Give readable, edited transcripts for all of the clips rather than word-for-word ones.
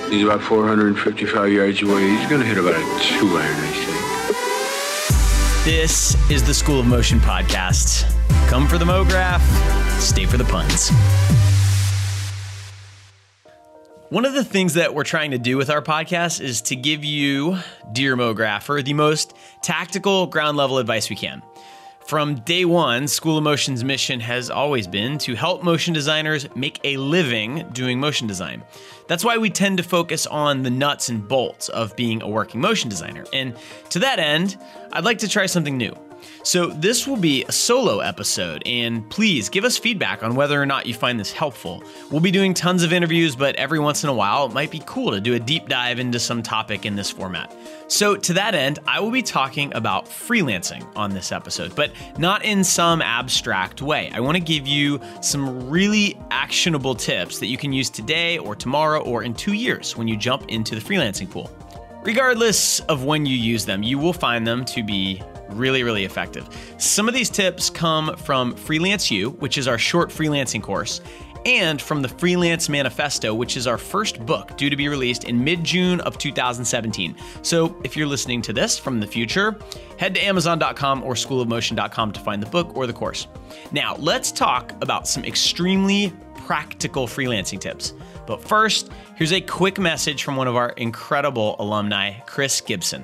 He's about 455 yards away. He's going to hit about a 2 iron, I think. This is the School of Motion podcast. Come for the MoGraph, stay for the puns. One of the things that we're trying to do with our podcast is to give you, dear MoGrapher, the most tactical ground level advice we can. From day one, School of Motion's mission has always been to help motion designers make a living doing motion design. That's why we tend to focus on the nuts and bolts of being a working motion designer. And to that end, I'd like to try something new. So this will be a solo episode, and please give us feedback on whether or not you find this helpful. We'll be doing tons of interviews, but every once in a while, it might be cool to do a deep dive into some topic in this format. So to that end, I will be talking about freelancing on this episode, but not in some abstract way. I want to give you some really actionable tips that you can use today or tomorrow or in 2 years when you jump into the freelancing pool. Regardless of when you use them, you will find them to be really, really effective. Some of these tips come from Freelance U, which is our short freelancing course, and from the Freelance Manifesto, which is our first book due to be released in mid-June of 2017. So if you're listening to this from the future, head to Amazon.com or schoolofmotion.com to find the book or the course. Now, let's talk about some extremely practical freelancing tips. But first, here's a quick message from one of our incredible alumni, Chris Gibson.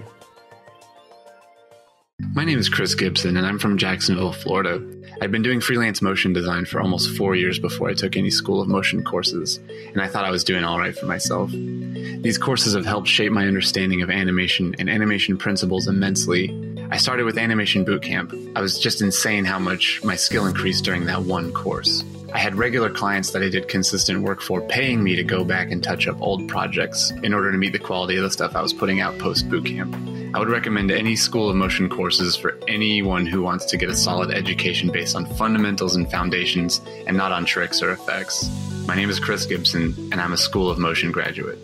My name is Chris Gibson, and I'm from Jacksonville, Florida. I'd been doing freelance motion design for almost 4 years before I took any School of Motion courses, and I thought I was doing all right for myself. These courses have helped shape my understanding of animation and animation principles immensely. I started with Animation Bootcamp. I was just insane how much my skill increased during that one course. I had regular clients that I did consistent work for paying me to go back and touch up old projects in order to meet the quality of the stuff I was putting out post-bootcamp. I would recommend any School of Motion courses for anyone who wants to get a solid education based on fundamentals and foundations and not on tricks or effects. My name is Chris Gibson, and I'm a School of Motion graduate.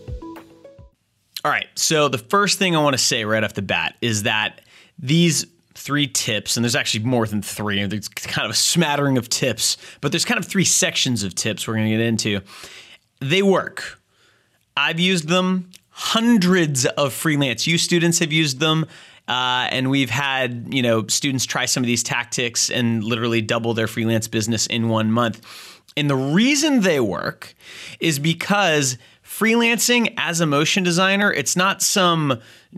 All right, so the first thing I want to say right off the bat is that these 3 tips, and there's actually more than 3, there's kind of a smattering of tips, but there's kind of 3 sections of tips we're going to get into. They work. I've used them. Hundreds of Freelance U students have used them, and we've had students try some of these tactics and literally double their freelance business in 1 month. And the reason they work is because freelancing as a motion designer, it's not some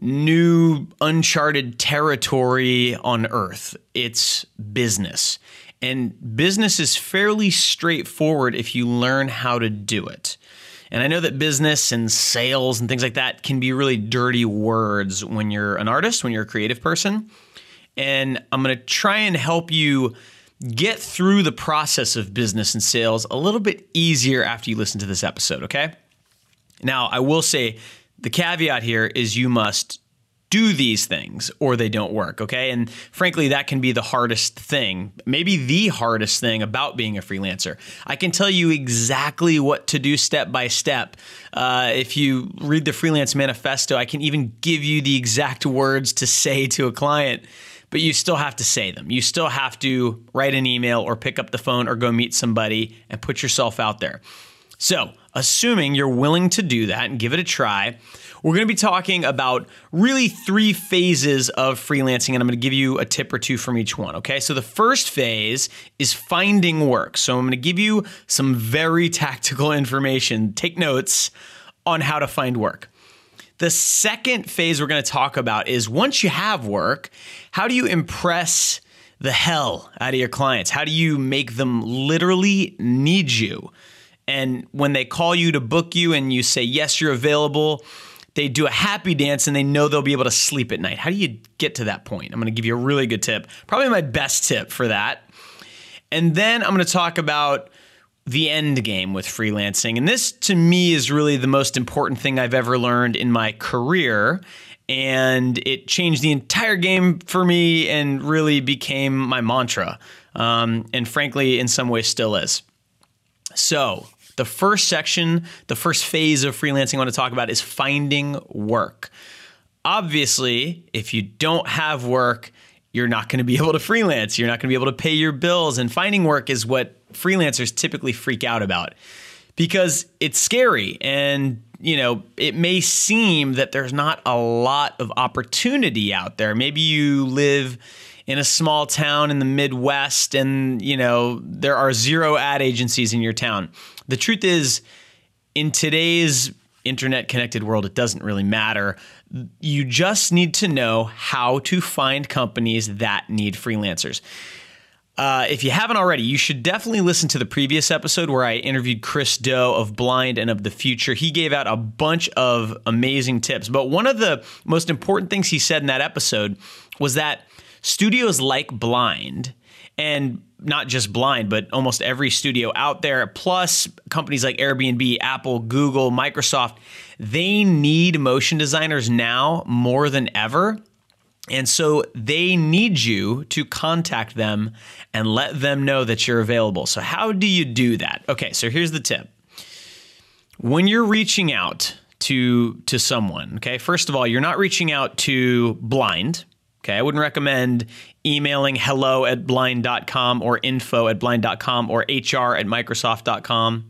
new uncharted territory on earth. It's business. And business is fairly straightforward if you learn how to do it. And I know that business and sales and things like that can be really dirty words when you're an artist, when you're a creative person. And I'm going to try and help you get through the process of business and sales a little bit easier after you listen to this episode, okay? Now, I will say the caveat here is you must do these things or they don't work, okay? And frankly, that can be the hardest thing, maybe the hardest thing about being a freelancer. I can tell you exactly what to do step by step. If you read the Freelance Manifesto, I can even give you the exact words to say to a client, but you still have to say them. You still have to write an email or pick up the phone or go meet somebody and put yourself out there. So, assuming you're willing to do that and give it a try, we're going to be talking about really 3 phases of freelancing, and I'm going to give you a tip or 2 from each one, okay? So the first phase is finding work. So I'm going to give you some very tactical information, take notes on how to find work. The second phase we're going to talk about is once you have work, how do you impress the hell out of your clients? How do you make them literally need you? And when they call you to book you and you say, yes, you're available, they do a happy dance and they know they'll be able to sleep at night. How do you get to that point? I'm going to give you a really good tip, probably my best tip for that. And then I'm going to talk about the end game with freelancing. And this, to me, is really the most important thing I've ever learned in my career. And it changed the entire game for me and really became my mantra. And frankly, in some ways still is. So the first section, the first phase of freelancing I want to talk about is finding work. Obviously, if you don't have work, you're not going to be able to freelance. You're not going to be able to pay your bills. And finding work is what freelancers typically freak out about because it's scary and it may seem that there's not a lot of opportunity out there. Maybe you live in a small town in the Midwest and, there are 0 ad agencies in your town. The truth is, in today's internet connected world, it doesn't really matter. You just need to know how to find companies that need freelancers. If you haven't already, you should definitely listen to the previous episode where I interviewed Chris Do of Blind and of the Future. He gave out a bunch of amazing tips. But one of the most important things he said in that episode was that studios like Blind, and not just Blind, but almost every studio out there, plus companies like Airbnb, Apple, Google, Microsoft, they need motion designers now more than ever. And so they need you to contact them and let them know that you're available. So how do you do that? Okay, so here's the tip. When you're reaching out to someone, okay, first of all, you're not reaching out to Blind. Okay, I wouldn't recommend emailing hello@blind.com or info@blind.com or HR@microsoft.com.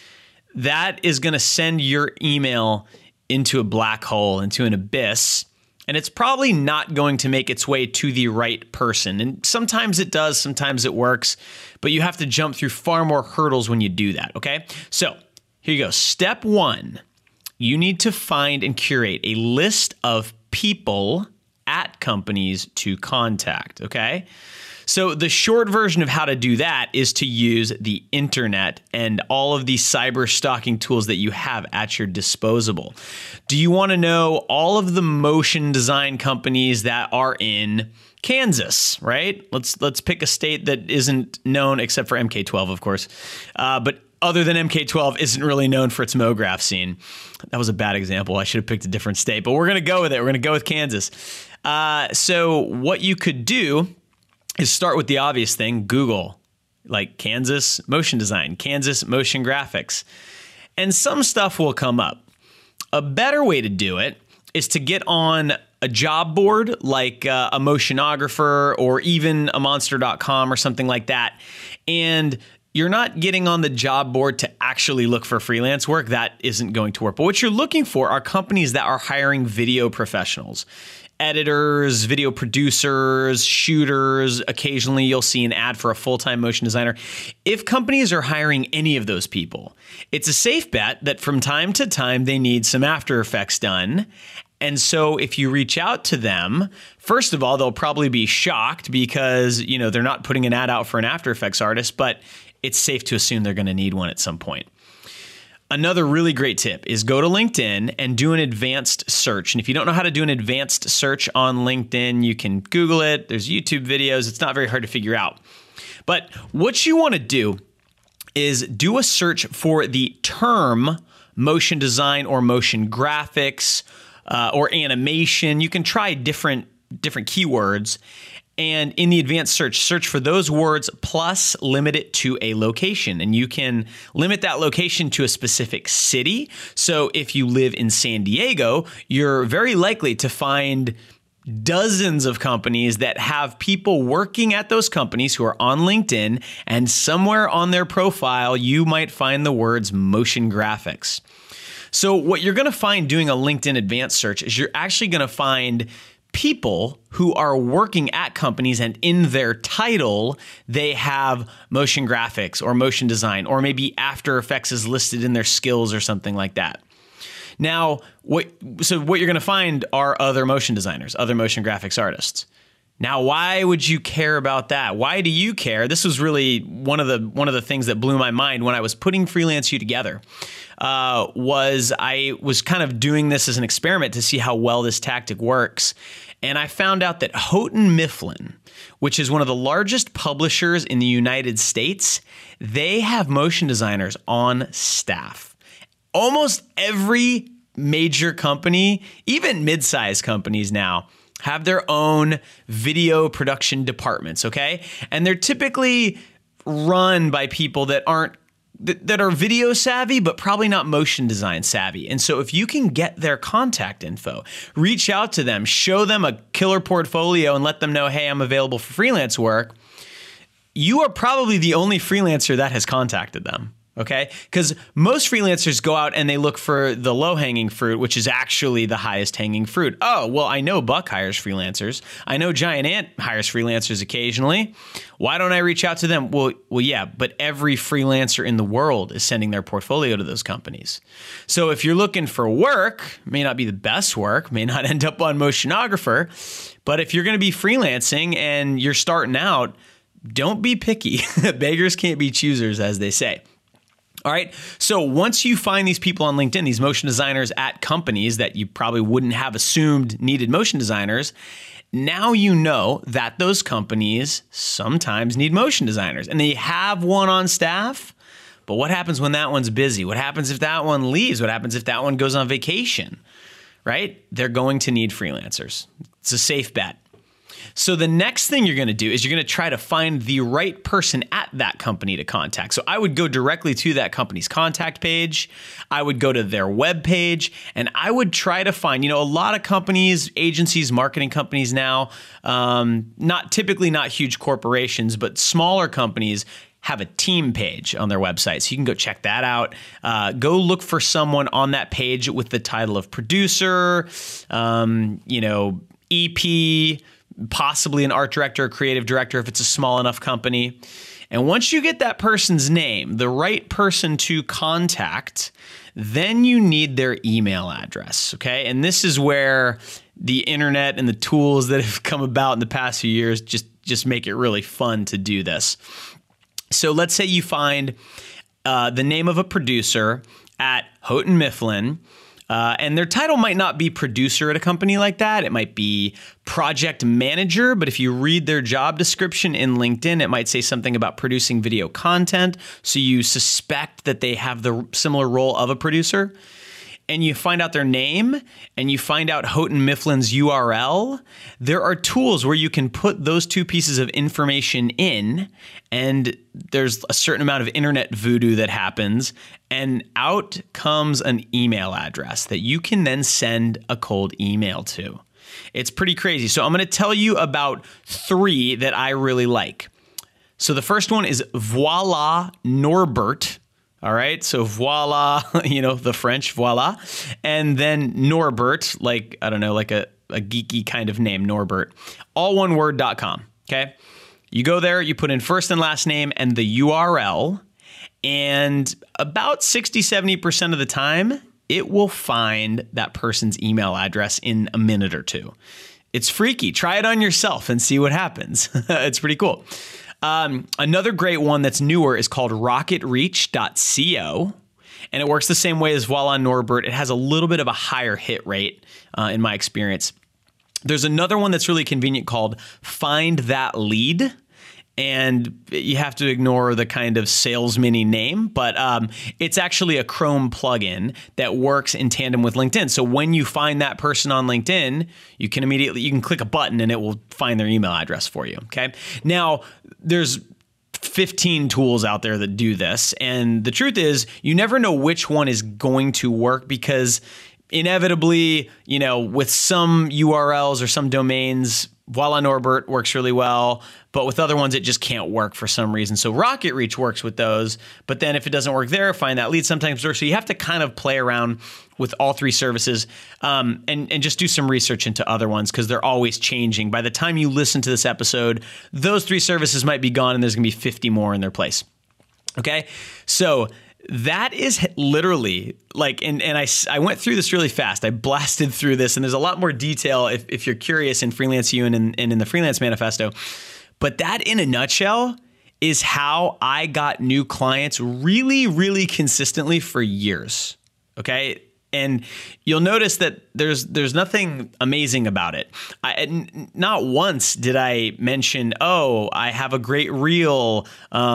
That is going to send your email into a black hole, into an abyss. And it's probably not going to make its way to the right person. And sometimes it does, sometimes it works, but you have to jump through far more hurdles when you do that, okay? So here you go. Step 1, you need to find and curate a list of people at companies to contact, okay? So the short version of how to do that is to use the internet and all of these cyber stalking tools that you have at your disposal. Do you want to know all of the motion design companies that are in Kansas, right? Let's pick a state that isn't known except for MK12, of course. But other than MK12 isn't really known for its MoGraph scene. That was a bad example. I should have picked a different state, but we're going to go with it. We're going to go with Kansas. So what you could do is start with the obvious thing, Google, like Kansas motion design, Kansas motion graphics, and some stuff will come up. A better way to do it is to get on a job board like a Motionographer or even a monster.com or something like that. And you're not getting on the job board to actually look for freelance work. That isn't going to work. But what you're looking for are companies that are hiring video professionals. Editors, video producers, shooters. Occasionally you'll see an ad for a full-time motion designer. If companies are hiring any of those people, it's a safe bet that from time to time they need some After Effects done. And so if you reach out to them, first of all, they'll probably be shocked because, they're not putting an ad out for an After Effects artist, but it's safe to assume they're going to need one at some point. Another really great tip is go to LinkedIn and do an advanced search. And if you don't know how to do an advanced search on LinkedIn, you can Google it. There's YouTube videos. It's not very hard to figure out. But what you want to do is do a search for the term motion design or motion graphics or animation. You can try different keywords. And in the advanced search for those words plus limit it to a location. And you can limit that location to a specific city. So if you live in San Diego, you're very likely to find dozens of companies that have people working at those companies who are on LinkedIn. And somewhere on their profile, you might find the words motion graphics. So what you're going to find doing a LinkedIn advanced search is you're actually going to find people who are working at companies and in their title, they have motion graphics or motion design, or maybe After Effects is listed in their skills or something like that. Now, what you're going to find are other motion designers, other motion graphics artists. Now, why would you care about that? Why do you care? This was really one of the things that blew my mind when I was putting Freelance U together. I was kind of doing this as an experiment to see how well this tactic works. And I found out that Houghton Mifflin, which is one of the largest publishers in the United States, they have motion designers on staff. Almost every major company, even mid-sized companies now, have their own video production departments, okay? And they're typically run by people that are video savvy, but probably not motion design savvy. And so if you can get their contact info, reach out to them, show them a killer portfolio and let them know, hey, I'm available for freelance work, you are probably the only freelancer that has contacted them. Okay, because most freelancers go out and they look for the low-hanging fruit, which is actually the highest hanging fruit. Oh, well, I know Buck hires freelancers. I know Giant Ant hires freelancers occasionally. Why don't I reach out to them? Well, yeah, but every freelancer in the world is sending their portfolio to those companies. So if you're looking for work, may not be the best work, may not end up on Motionographer, but if you're going to be freelancing and you're starting out, don't be picky. Beggars can't be choosers, as they say. All right. So once you find these people on LinkedIn, these motion designers at companies that you probably wouldn't have assumed needed motion designers, now you know that those companies sometimes need motion designers and they have one on staff. But what happens when that one's busy? What happens if that one leaves? What happens if that one goes on vacation? Right? They're going to need freelancers. It's a safe bet. So the next thing you're going to do is you're going to try to find the right person at that company to contact. So I would go directly to that company's contact page. I would go to their web page and I would try to find, a lot of companies, agencies, marketing companies now, not huge corporations, but smaller companies have a team page on their website. So you can go check that out. Go look for someone on that page with the title of producer, EP, possibly an art director or creative director if it's a small enough company. And once you get that person's name, the right person to contact, then you need their email address, okay? And this is where the internet and the tools that have come about in the past few years just make it really fun to do this. So let's say you find the name of a producer at Houghton Mifflin, and their title might not be producer at a company like that. It might be project manager, but if you read their job description in LinkedIn, it might say something about producing video content. So you suspect that they have the similar role of a producer. And you find out their name and you find out Houghton Mifflin's URL, there are tools where you can put those two pieces of information in, and there's a certain amount of internet voodoo that happens, and out comes an email address that you can then send a cold email to. It's pretty crazy. So I'm going to tell you about 3 that I really like. So the first one is Voila Norbert. All right. So voila, the French voila. And then Norbert, like a geeky kind of name, Norbert, all one word.com. Okay. You go there, you put in first and last name and the URL, and about 60-70% of the time, it will find that person's email address in a minute or two. It's freaky. Try it on yourself and see what happens. It's pretty cool. Another great one that's newer is called rocketreach.co, and it works the same way as Voila Norbert. It has a little bit of a higher hit rate in my experience. There's another one that's really convenient called Find That Lead, and you have to ignore the kind of salesman-y name, but it's actually a Chrome plugin that works in tandem with LinkedIn. So when you find that person on LinkedIn, you can click a button and it will find their email address for you. Okay. Now there's 15 tools out there that do this. And the truth is you never know which one is going to work because inevitably, with some URLs or some domains, Voila Norbert works really well, but with other ones, it just can't work for some reason. So Rocket Reach works with those, but then if it doesn't work there, Find That Lead sometimes works. So you have to kind of play around with all 3 services and just do some research into other ones because they're always changing. By the time you listen to this episode, those 3 services might be gone and there's going to be 50 more in their place. Okay, so that is literally I went through this really fast. I blasted through this, and there's a lot more detail if you're curious in Freelance You and in the Freelance Manifesto. But that, in a nutshell, is how I got new clients really, really consistently for years. Okay. And you'll notice that there's nothing amazing about it. Not once did I mention, I have a great reel.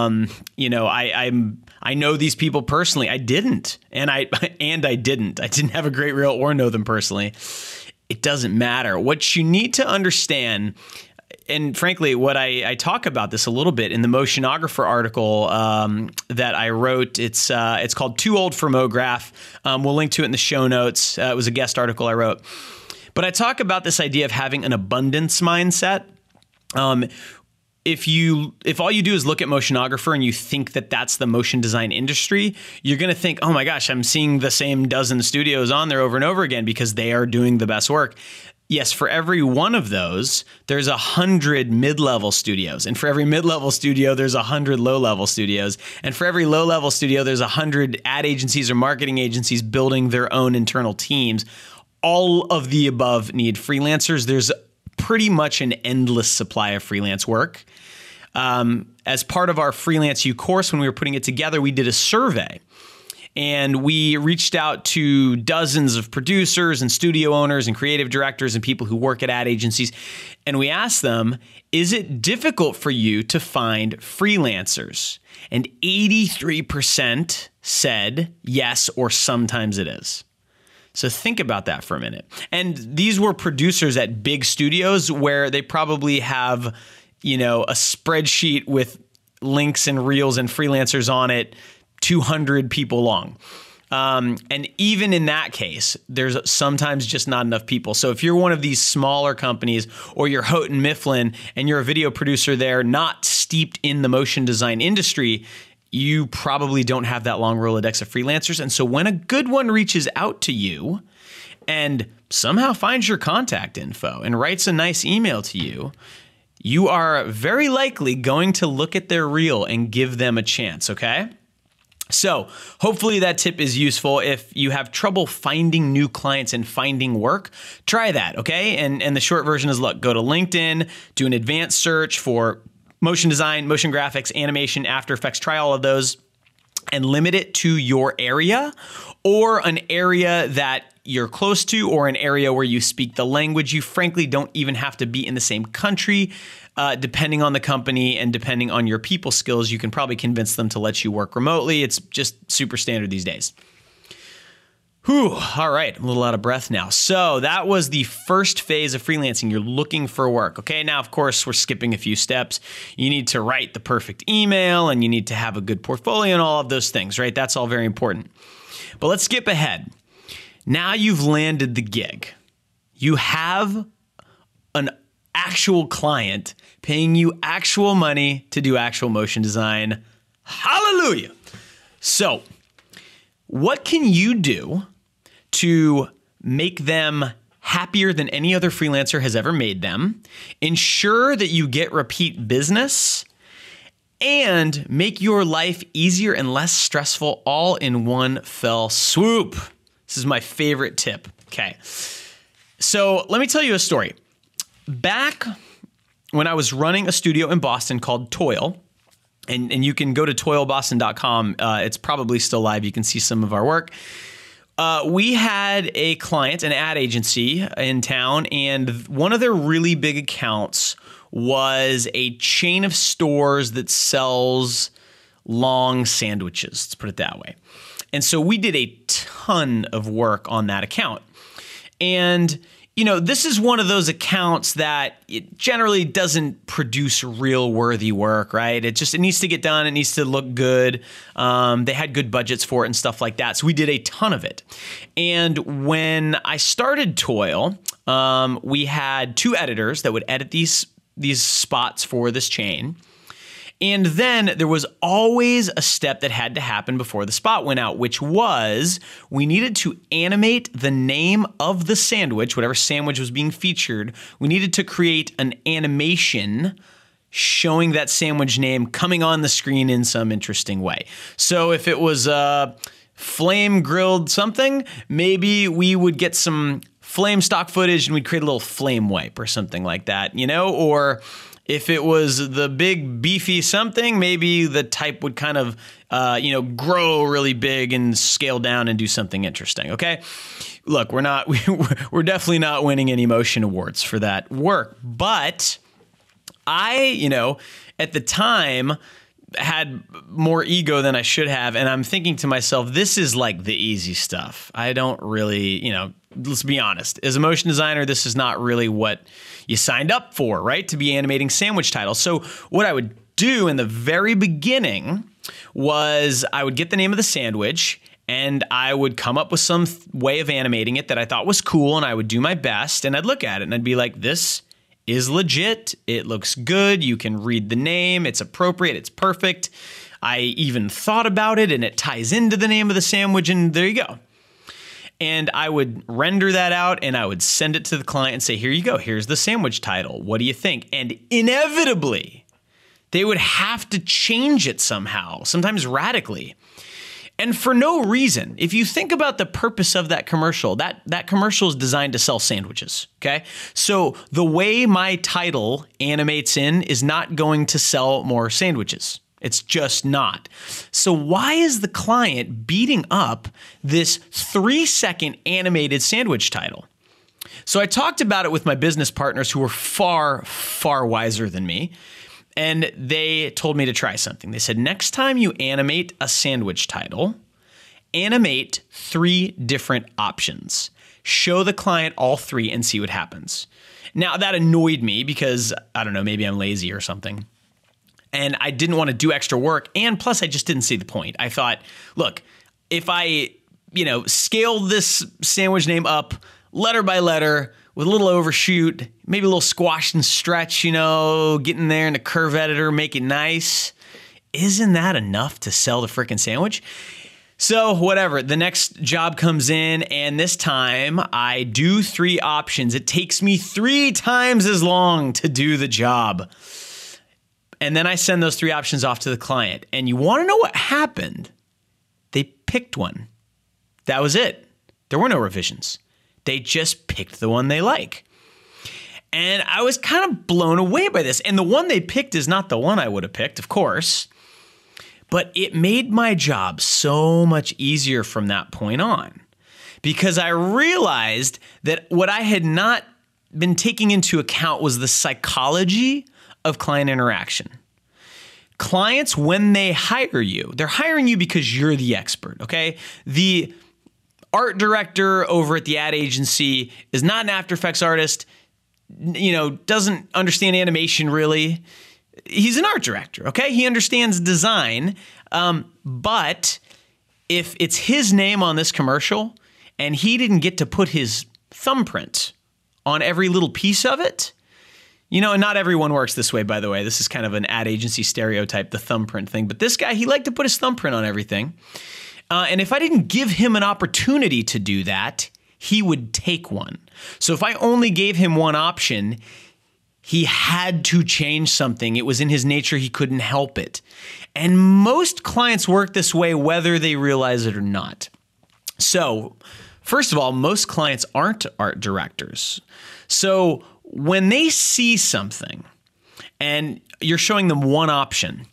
I know these people personally. I didn't, and I didn't. I didn't have a great reel or know them personally. It doesn't matter. What you need to understand, and frankly, what I talk about this a little bit in the Motionographer article that I wrote. It's called Too Old for MoGraph. We'll link to it in the show notes. It was a guest article I wrote. But I talk about this idea of having an abundance mindset. if all you do is look at Motionographer and you think that that's the motion design industry, you're going to think, oh my gosh, I'm seeing the same dozen studios on there over and over again because they are doing the best work. Yes, for every one of those, there's 100 mid-level studios. And for every mid-level studio, there's 100 low-level studios. And for every low-level studio, there's 100 ad agencies or marketing agencies building their own internal teams. All of the above need freelancers. There's pretty much an endless supply of freelance work. As part of our Freelance U course, when we were putting it together, we did a survey. And we reached out to dozens of producers and studio owners and creative directors and people who work at ad agencies. And we asked them, is it difficult for you to find freelancers? And 83% said yes, or sometimes it is. So think about that for a minute. And these were producers at big studios where they probably have, a spreadsheet with links and reels and freelancers on it, 200 people long. And even in that case, there's sometimes just not enough people. So if you're one of these smaller companies or you're Houghton Mifflin and you're a video producer there, not steeped in the motion design industry, you probably don't have that long Rolodex of freelancers. And so when a good one reaches out to you and somehow finds your contact info and writes a nice email to you, you are very likely going to look at their reel and give them a chance, okay? So hopefully that tip is useful. If you have trouble finding new clients and finding work, try that, okay? And the short version is, look, go to LinkedIn, do an advanced search for motion design, motion graphics, animation, After Effects, try all of those and limit it to your area or an area that you're close to or an area where you speak the language. You frankly don't even have to be in the same country. Depending on the company and depending on your people skills, you can probably convince them to let you work remotely. It's just super standard these days. Whew, all right, I'm a little out of breath now. So that was the first phase of freelancing. You're looking for work. Okay, now, of course, we're skipping a few steps. You need to write the perfect email and you need to have a good portfolio and all of those things, right? That's all very important. But let's skip ahead. Now you've landed the gig. You have an actual client paying you actual money to do actual motion design. Hallelujah. So what can you do to make them happier than any other freelancer has ever made them, ensure that you get repeat business, and make your life easier and less stressful all in one fell swoop? This is my favorite tip. Okay. So let me tell you a story. Back when I was running a studio in Boston called Toil, and you can go to toilboston.com. It's probably still live. You can see some of our work. We had a client, an ad agency in town, and one of their really big accounts was a chain of stores that sells long sandwiches, let's put it that way. And so we did a ton of work on that account. And this is one of those accounts that it generally doesn't produce real worthy work, right? It needs to get done. It needs to look good. They had good budgets for it and stuff like that. So we did a ton of it. And when I started Toil, we had 2 editors that would edit these spots for this chain. And then there was always a step that had to happen before the spot went out, which was we needed to animate the name of the sandwich, whatever sandwich was being featured. We needed to create an animation showing that sandwich name coming on the screen in some interesting way. So if it was flame grilled something, maybe we would get some flame stock footage and we'd create a little flame wipe or something like that, or if it was the big beefy something, maybe the type would kind of, grow really big and scale down and do something interesting. Okay. Look, we're definitely not winning any motion awards for that work, but I, at the time had more ego than I should have. And I'm thinking to myself, this is like the easy stuff. I don't really, let's be honest. As a motion designer, this is not really what you signed up for, right? To be animating sandwich titles. So what I would do in the very beginning was I would get the name of the sandwich and I would come up with some way of animating it that I thought was cool, and I would do my best, and I'd look at it and I'd be like, this is legit. It looks good. You can read the name. It's appropriate. It's perfect. I even thought about it, and it ties into the name of the sandwich, and there you go. And I would render that out, and I would send it to the client and say, here you go. Here's the sandwich title. What do you think? And inevitably, they would have to change it somehow, sometimes radically. And for no reason. If you think about the purpose of that commercial, that commercial is designed to sell sandwiches, okay? So the way my title animates in is not going to sell more sandwiches. It's just not. So why is the client beating up this 3-second animated sandwich title? So I talked about it with my business partners who were far, far wiser than me. And they told me to try something. They said, next time you animate a sandwich title, animate 3 different options. Show the client all 3 and see what happens. Now, that annoyed me because, I don't know, maybe I'm lazy or something. And I didn't want to do extra work. And plus, I just didn't see the point. I thought, look, if I, scale this sandwich name up letter by letter, with a little overshoot, maybe a little squash and stretch, get in there in the curve editor, make it nice. Isn't that enough to sell the frickin' sandwich? So whatever, the next job comes in, and this time I do 3 options. It takes me 3 times as long to do the job. And then I send those 3 options off to the client. And you want to know what happened? They picked one. That was it. There were no revisions. They just picked the one they like. And I was kind of blown away by this. And the one they picked is not the one I would have picked, of course. But it made my job so much easier from that point on. Because I realized that what I had not been taking into account was the psychology of client interaction. Clients, when they hire you, they're hiring you because you're the expert, okay? The art director over at the ad agency is not an After Effects artist, doesn't understand animation really. He's an art director, okay? He understands design, but if it's his name on this commercial and he didn't get to put his thumbprint on every little piece of it, and not everyone works this way, by the way. This is kind of an ad agency stereotype, the thumbprint thing. But this guy, he liked to put his thumbprint on everything. And if I didn't give him an opportunity to do that, he would take one. So if I only gave him one option, he had to change something. It was in his nature. He couldn't help it. And most clients work this way, whether they realize it or not. So first of all, most clients aren't art directors. So when they see something and you're showing them one option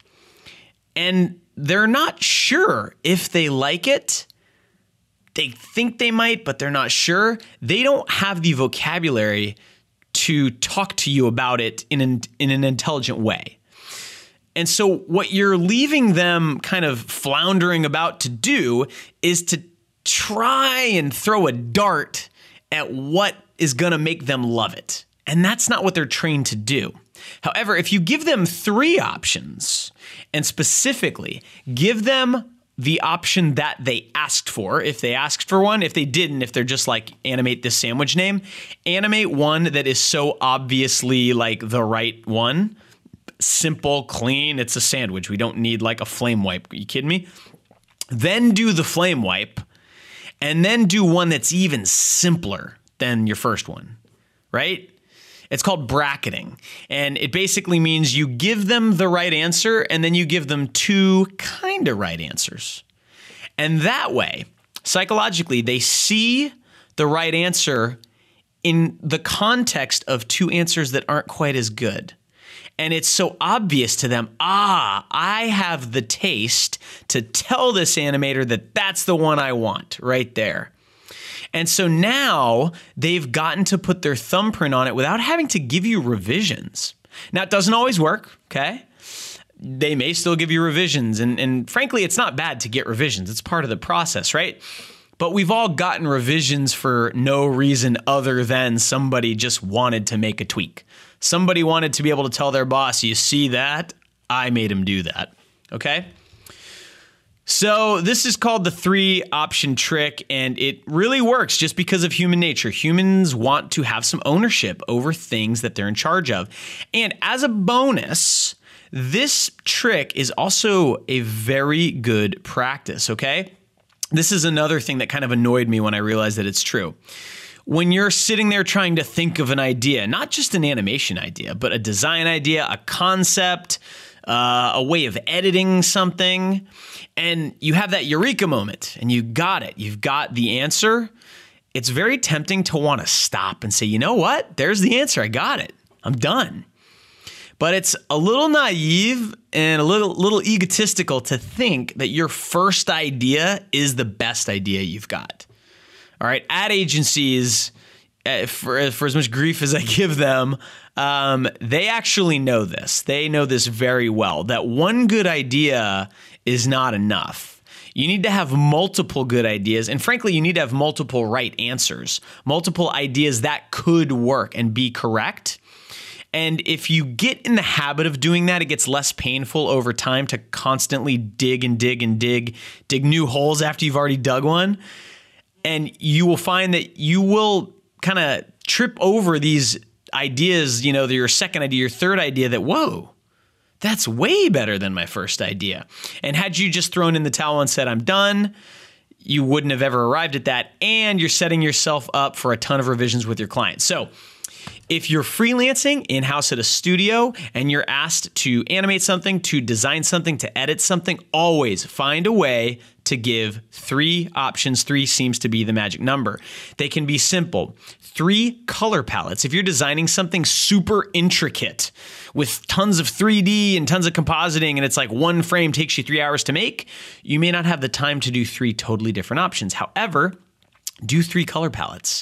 and they're not sure if they like it, they think they might, but they're not sure, they don't have the vocabulary to talk to you about it in an intelligent way. And so what you're leaving them kind of floundering about to do is to try and throw a dart at what is going to make them love it. And that's not what they're trained to do. However, if you give them 3 options and specifically give them the option that they asked for, if they asked for one, if they didn't, if they're just like, animate this sandwich name, animate one that is so obviously like the right one. Simple, clean, it's a sandwich. We don't need like a flame wipe. Are you kidding me? Then do the flame wipe and then do one that's even simpler than your first one, right? It's called bracketing, and it basically means you give them the right answer and then you give them 2 kind of right answers. And that way, psychologically, they see the right answer in the context of 2 answers that aren't quite as good. And it's so obvious to them, I have the taste to tell this animator that that's the one I want right there. And so now they've gotten to put their thumbprint on it without having to give you revisions. Now, it doesn't always work, okay? They may still give you revisions. And frankly, it's not bad to get revisions. It's part of the process, right? But we've all gotten revisions for no reason other than somebody just wanted to make a tweak. Somebody wanted to be able to tell their boss, you see that? I made him do that, okay? So this is called the 3-option trick, and it really works just because of human nature. Humans want to have some ownership over things that they're in charge of. And as a bonus, this trick is also a very good practice, okay? This is another thing that kind of annoyed me when I realized that it's true. When you're sitting there trying to think of an idea, not just an animation idea, but a design idea, a concept, a way of editing something, and you have that eureka moment and you got it. You've got the answer. It's very tempting to want to stop and say, you know what? There's the answer. I got it. I'm done. But it's a little naive and a little egotistical to think that your first idea is the best idea you've got. All right, ad agencies, for as much grief as I give them, they actually know this. They know this very well, that one good idea is not enough. You need to have multiple good ideas. And frankly, you need to have multiple right answers, multiple ideas that could work and be correct. And if you get in the habit of doing that, it gets less painful over time to constantly dig new holes after you've already dug one. And you will find that you will kind of trip over these ideas, your second idea, your third idea, that, whoa, that's way better than my first idea. And had you just thrown in the towel and said, I'm done, you wouldn't have ever arrived at that. And you're setting yourself up for a ton of revisions with your clients. So if you're freelancing in-house at a studio and you're asked to animate something, to design something, to edit something, always find a way to give 3 options. 3 seems to be the magic number. They can be simple. 3 color palettes. If you're designing something super intricate with tons of 3D and tons of compositing, and it's like one frame takes you 3 hours to make, you may not have the time to do 3 totally different options. However, do 3 color palettes.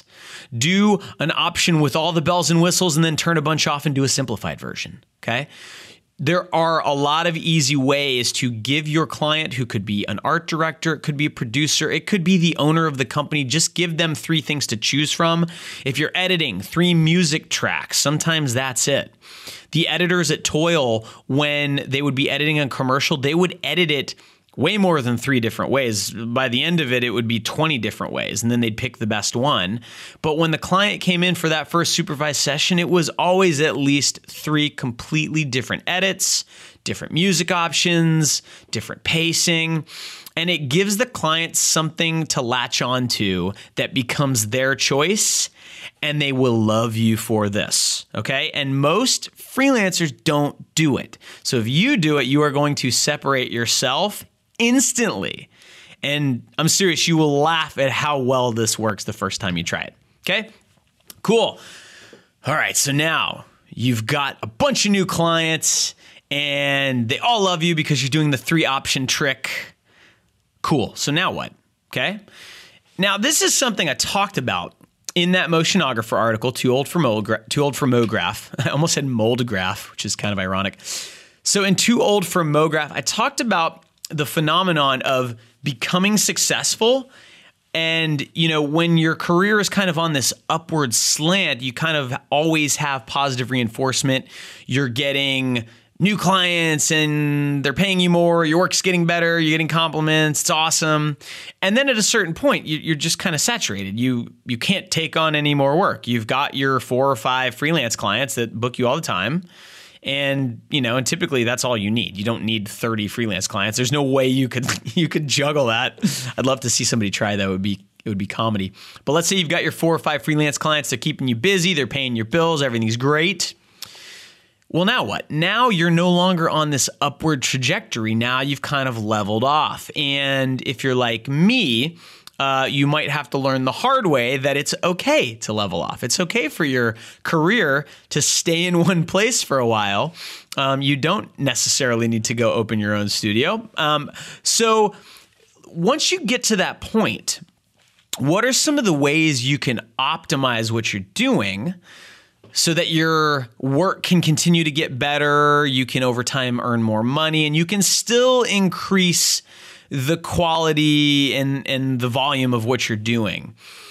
Do an option with all the bells and whistles and then turn a bunch off and do a simplified version, okay? There are a lot of easy ways to give your client, who could be an art director, it could be a producer, it could be the owner of the company, just give them 3 things to choose from. If you're editing 3 music tracks, sometimes that's it. The editors at Toil, when they would be editing a commercial, they would edit it way more than 3 different ways. By the end of it, it would be 20 different ways, and then they'd pick the best one. But when the client came in for that first supervised session, it was always at least 3 completely different edits, different music options, different pacing, and it gives the client something to latch onto that becomes their choice, and they will love you for this, okay? And most freelancers don't do it. So if you do it, you are going to separate yourself instantly. And I'm serious, you will laugh at how well this works the first time you try it. Okay? Cool. All right, so now you've got a bunch of new clients and they all love you because you're doing the 3-option trick. Cool. So now what? Okay? Now, this is something I talked about in that Motionographer article, Too Old for MoGraph. I almost said Moldgraph, which is kind of ironic. So in Too Old for MoGraph, I talked about the phenomenon of becoming successful. And, when your career is kind of on this upward slant, you kind of always have positive reinforcement. You're getting new clients and they're paying you more. Your work's getting better. You're getting compliments. It's awesome. And then at a certain point, you're just kind of saturated. You can't take on any more work. You've got your 4 or 5 freelance clients that book you all the time. And, and typically that's all you need. You don't need 30 freelance clients. There's no way you could juggle that. I'd love to see somebody try that. It would be comedy. But let's say you've got your 4 or 5 freelance clients. They're keeping you busy. They're paying your bills. Everything's great. Well, now what? Now you're no longer on this upward trajectory. Now you've kind of leveled off. And if you're like me, you might have to learn the hard way that it's okay to level off. It's okay for your career to stay in one place for a while. You don't necessarily need to go open your own studio. So once you get to that point, what are some of the ways you can optimize what you're doing so that your work can continue to get better, you can over time earn more money, and you can still increase the quality and the volume of what you're doing?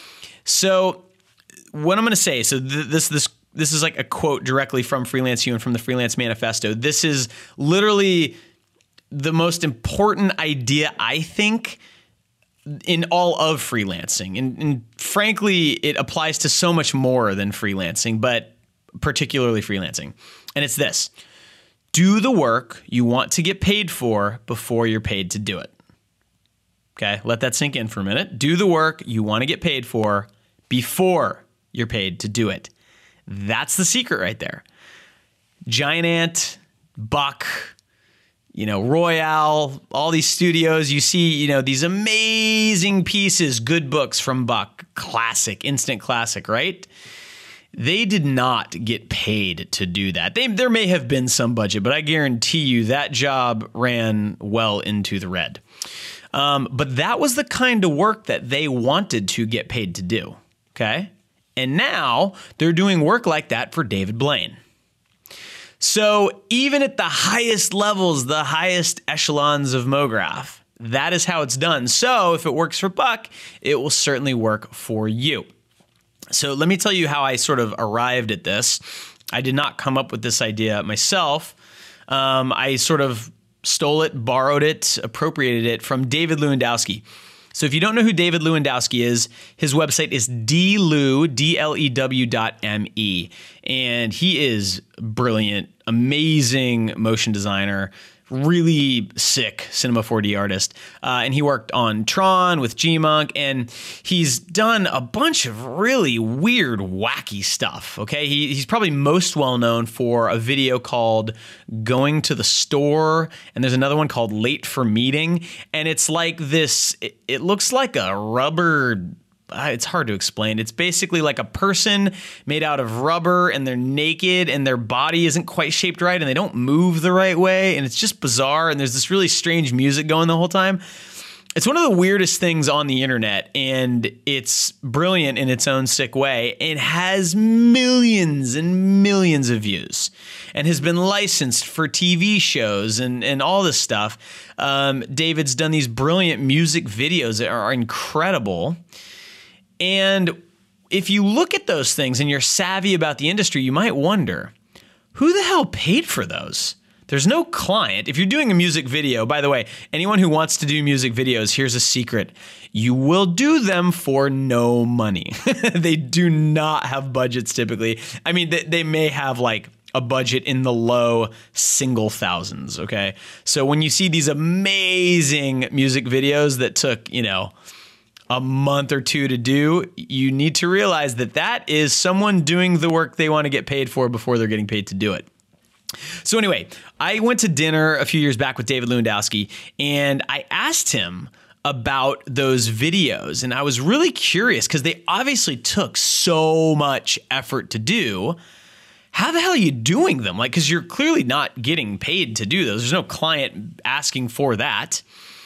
So what I'm going to say, this is like a quote directly from Freelance You and from the Freelance Manifesto. This is literally the most important idea, I think, in all of freelancing. And frankly, it applies to so much more than freelancing, but particularly freelancing. And it's this: do the work you want to get paid for before you're paid to do it. Okay, let that sink in for a minute. Do the work you want to get paid for before you're paid to do it. That's the secret right there. Giant Ant, Buck, Royale, all these studios, you see, these amazing pieces, good books from Buck, classic, instant classic, right? They did not get paid to do that. There may have been some budget, but I guarantee you that job ran well into the red. But that was the kind of work that they wanted to get paid to do, okay? And now they're doing work like that for David Blaine. So even at the highest levels, the highest echelons of MoGraph, that is how it's done. So if it works for Buck, it will certainly work for you. So let me tell you how I sort of arrived at this. I did not come up with this idea myself. I sort of stole it, borrowed it, appropriated it from David Lewandowski. So if you don't know who David Lewandowski is, his website is dlew.me. And he is brilliant, amazing motion designer, really sick Cinema 4D artist. And he worked on Tron with G-Monk, and he's done a bunch of really weird, wacky stuff, okay? He's probably most well known for a video called Going to the Store, and there's another one called Late for Meeting, and it's like this, it looks like a rubber... It's hard to explain. It's basically like a person made out of rubber, and they're naked and their body isn't quite shaped right and they don't move the right way. And it's just bizarre. And there's this really strange music going the whole time. It's one of the weirdest things on the internet, and it's brilliant in its own sick way. It has millions and millions of views and has been licensed for TV shows and all this stuff. David's done these brilliant music videos that are incredible. And if you look at those things and you're savvy about the industry, you might wonder, who the hell paid for those? There's no client. If you're doing a music video, by the way, anyone who wants to do music videos, here's a secret. You will do them for no money. They do not have budgets typically. I mean, they may have like a budget in the low single thousands, okay? So when you see these amazing music videos that took, a month or two to do, you need to realize that is someone doing the work they want to get paid for before they're getting paid to do it. So anyway, I went to dinner a few years back with David Lewandowski, and I asked him about those videos, and I was really curious because they obviously took so much effort to do. How the hell are you doing them? Like, because you're clearly not getting paid to do those. There's no client asking for that.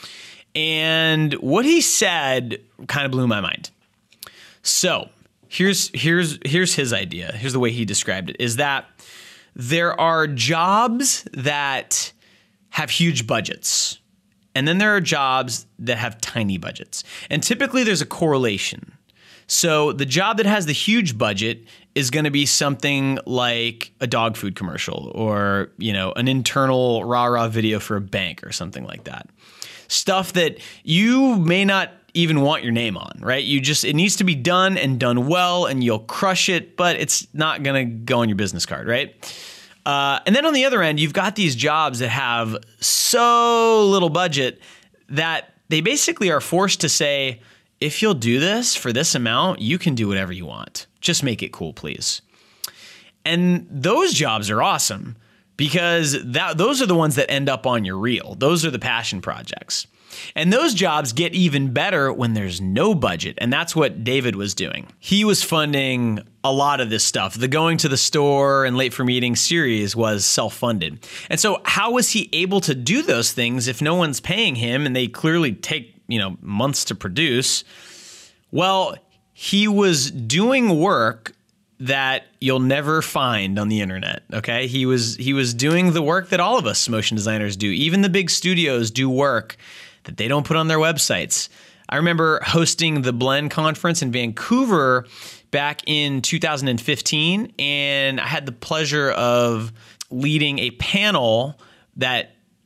And what he said kind of blew my mind. So here's his idea. Here's the way he described it, is that there are jobs that have huge budgets, and then there are jobs that have tiny budgets. And typically there's a correlation. So the job that has the huge budget is going to be something like a dog food commercial or, an internal rah-rah video for a bank or something like that. Stuff that you may not even want your name on, right? It needs to be done and done well, and you'll crush it, but it's not going to go on your business card, right? And then on the other end, you've got these jobs that have so little budget that they basically are forced to say, if you'll do this for this amount, you can do whatever you want. Just make it cool, please. And those jobs are awesome, because those are the ones that end up on your reel. Those are the passion projects. And those jobs get even better when there's no budget. And that's what David was doing. He was funding a lot of this stuff. The Going to the Store and Late for Meeting series was self-funded. And so how was he able to do those things if no one's paying him and they clearly take, months to produce? Well, he was doing work that you'll never find on the internet, okay? He was doing the work that all of us motion designers do. Even the big studios do work that they don't put on their websites. I remember hosting the Blend conference in Vancouver back in 2015, and I had the pleasure of leading a panel that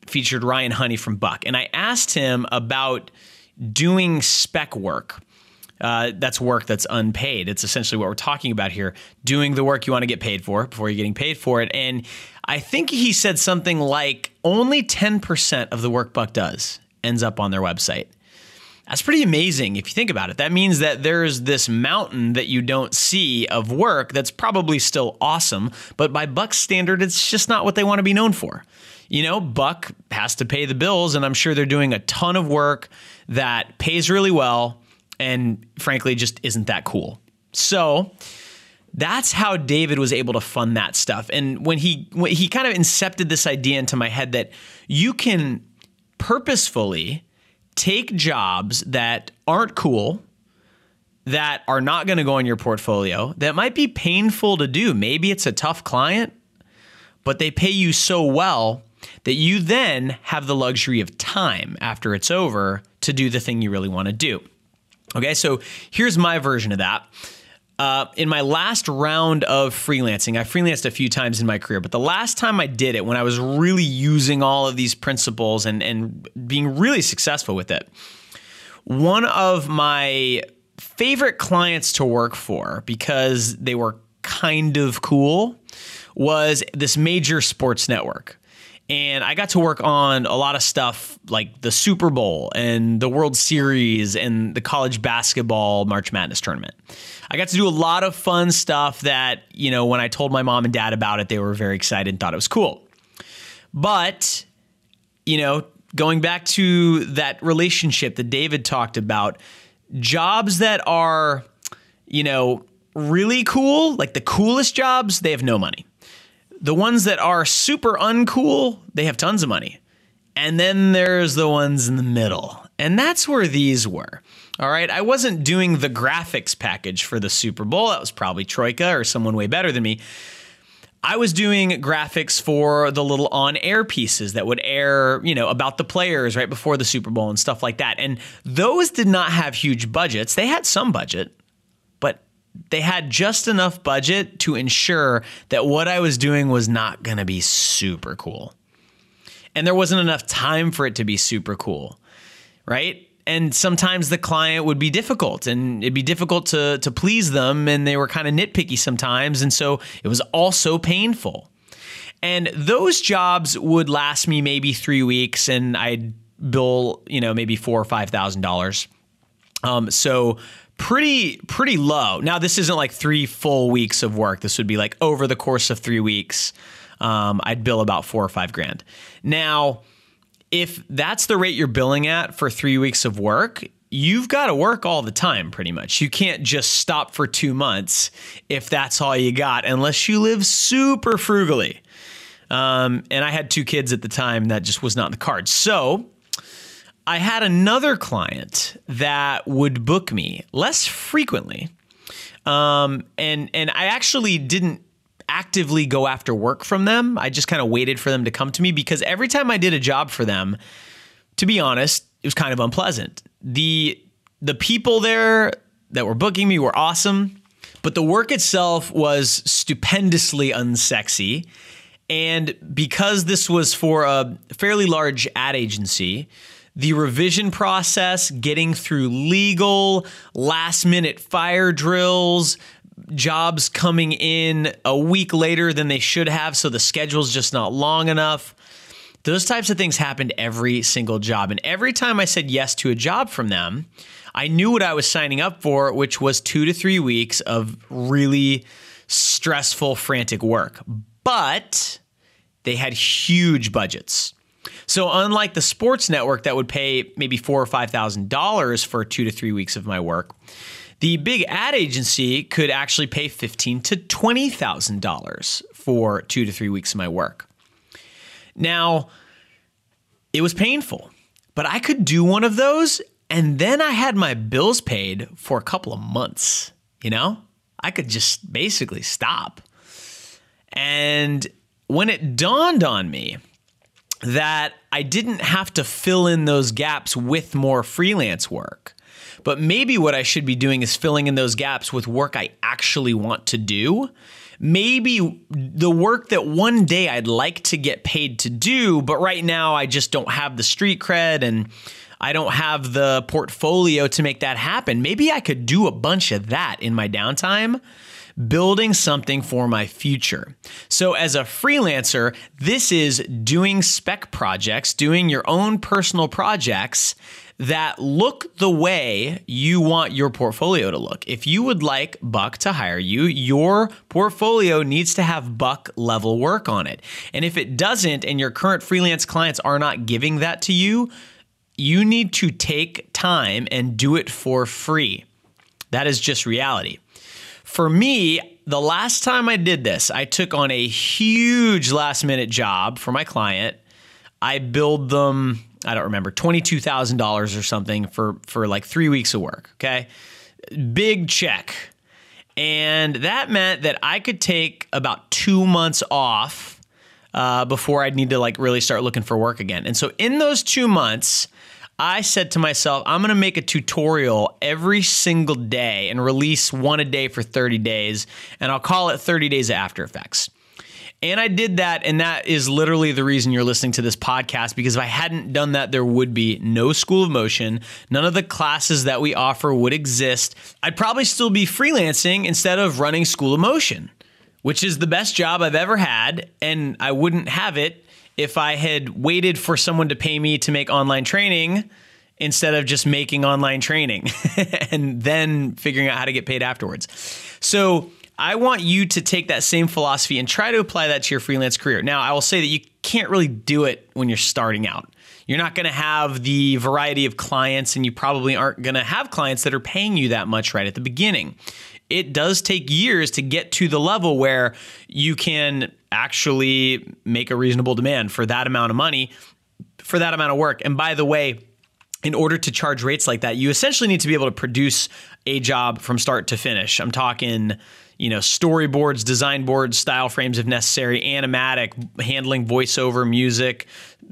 featured Ryan Honey from Buck. And I asked him about doing spec work. That's work that's unpaid. It's essentially what we're talking about here, doing the work you want to get paid for before you're getting paid for it. And I think he said something like only 10% of the work Buck does ends up on their website. That's pretty amazing if you think about it. That means that there's this mountain that you don't see of work that's probably still awesome, but by Buck's standard, it's just not what they want to be known for. You know, Buck has to pay the bills, and I'm sure they're doing a ton of work that pays really well and frankly just isn't that cool. So that's how David was able to fund that stuff. And when he kind of incepted this idea into my head that you can purposefully take jobs that aren't cool, that are not going to go in your portfolio, that might be painful to do. Maybe it's a tough client, but they pay you so well that you then have the luxury of time after it's over to do the thing you really want to do. Okay, so here's my version of that. In my last round of freelancing, I freelanced a few times in my career, but the last time I did it, when I was really using all of these principles and being really successful with it, one of my favorite clients to work for, because they were kind of cool, was this major sports network. And I got to work on a lot of stuff like the Super Bowl and the World Series and the college basketball March Madness tournament. I got to do a lot of fun stuff that, you know, when I told my mom and dad about it, they were very excited and thought it was cool. But, you know, going back to that relationship that David talked about, jobs that are, you know, really cool, like the coolest jobs, they have no money. The ones that are super uncool, they have tons of money. And then there's the ones in the middle. And that's where these were. All right. I wasn't doing the graphics package for the Super Bowl. That was probably Troika or someone way better than me. I was doing graphics for the little on-air pieces that would air, you know, about the players right before the Super Bowl and stuff like that. And those did not have huge budgets. They had some budget, but they had just enough budget to ensure that what I was doing was not going to be super cool. And there wasn't enough time for it to be super cool, right? And sometimes the client would be difficult and it'd be difficult to please them. And they were kind of nitpicky sometimes. And so it was also painful. And those jobs would last me maybe 3 weeks and I'd bill, you know, maybe $4,000 or $5,000. So pretty low. Now, this isn't like 3 full weeks of work. This would be like over the course of 3 weeks, I'd bill about $4,000 or $5,000. Now, if that's the rate you're billing at for 3 weeks of work, you've got to work all the time pretty much. You can't just stop for 2 months if that's all you got, unless you live super frugally. And I had 2 kids at the time. That just was not in the cards. So I had another client that would book me less frequently. And I actually didn't actively go after work from them. I just kind of waited for them to come to me because every time I did a job for them, to be honest, it was kind of unpleasant. The people there that were booking me were awesome, but the work itself was stupendously unsexy. And because this was for a fairly large ad agency, the revision process, getting through legal, last-minute fire drills, jobs coming in a week later than they should have, so the schedule's just not long enough. Those types of things happened every single job. And every time I said yes to a job from them, I knew what I was signing up for, which was 2 to 3 weeks of really stressful, frantic work. But they had huge budgets. So unlike the sports network that would pay maybe $4,000 or $5,000 for 2 to 3 weeks of my work, the big ad agency could actually pay $15,000 to $20,000 for 2 to 3 weeks of my work. Now, it was painful, but I could do one of those, and then I had my bills paid for a couple of months. You know, I could just basically stop. And when it dawned on me that I didn't have to fill in those gaps with more freelance work, but maybe what I should be doing is filling in those gaps with work I actually want to do, maybe the work that one day I'd like to get paid to do, but right now I just don't have the street cred and I don't have the portfolio to make that happen. Maybe I could do a bunch of that in my downtime, building something for my future. So as a freelancer, this is doing spec projects, doing your own personal projects that look the way you want your portfolio to look. If you would like Buck to hire you, your portfolio needs to have Buck level work on it. And if it doesn't, and your current freelance clients are not giving that to you, you need to take time and do it for free. That is just reality. For me, the last time I did this, I took on a huge last minute job for my client. I billed them, I don't remember, $22,000 or something for like 3 weeks of work, okay? Big check. And that meant that I could take about 2 months off before I'd need to like really start looking for work again. And so in those 2 months, I said to myself, I'm going to make a tutorial every single day and release one a day for 30 days, and I'll call it 30 Days of After Effects. And I did that, and that is literally the reason you're listening to this podcast, because if I hadn't done that, there would be no School of Motion. None of the classes that we offer would exist. I'd probably still be freelancing instead of running School of Motion, which is the best job I've ever had, and I wouldn't have it if I had waited for someone to pay me to make online training instead of just making online training and then figuring out how to get paid afterwards. So I want you to take that same philosophy and try to apply that to your freelance career. Now, I will say that you can't really do it when you're starting out. You're not going to have the variety of clients, and you probably aren't going to have clients that are paying you that much right at the beginning. It does take years to get to the level where you can actually make a reasonable demand for that amount of money, for that amount of work. And by the way, in order to charge rates like that, you essentially need to be able to produce a job from start to finish. I'm talking, storyboards, design boards, style frames if necessary, animatic, handling voiceover, music,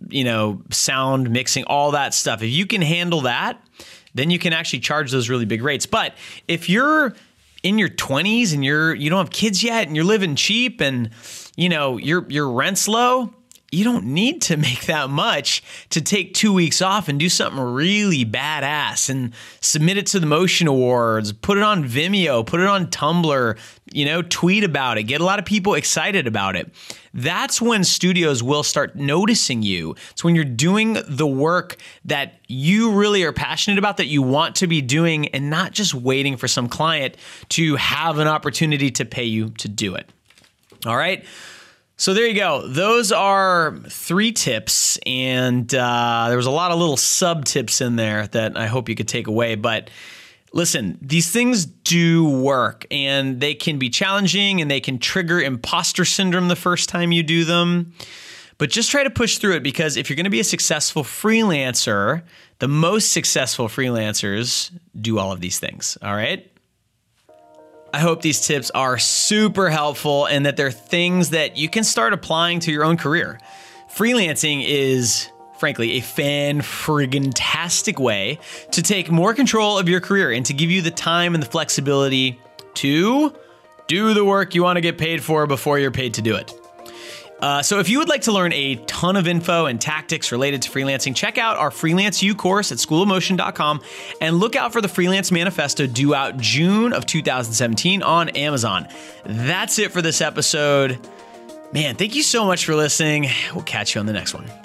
sound mixing, all that stuff. If you can handle that, then you can actually charge those really big rates. But if you're in your 20s and you don't have kids yet and you're living cheap and your rent's low, you don't need to make that much to take 2 weeks off and do something really badass and submit it to the Motion Awards, put it on Vimeo, put it on Tumblr, tweet about it, get a lot of people excited about it. That's when studios will start noticing you. It's when you're doing the work that you really are passionate about, that you want to be doing, and not just waiting for some client to have an opportunity to pay you to do it. All right. So there you go. Those are 3 tips, and there was a lot of little sub tips in there that I hope you could take away. But listen, these things do work, and they can be challenging, and they can trigger imposter syndrome the first time you do them. But just try to push through it, because if you're going to be a successful freelancer, the most successful freelancers do all of these things. All right. I hope these tips are super helpful and that they're things that you can start applying to your own career. Freelancing is, frankly, a fan-friggin-tastic way to take more control of your career and to give you the time and the flexibility to do the work you want to get paid for before you're paid to do it. So if you would like to learn a ton of info and tactics related to freelancing, check out our Freelance U course at schoolofmotion.com and look out for the Freelance Manifesto due out June of 2017 on Amazon. That's it for this episode. Man, thank you so much for listening. We'll catch you on the next one.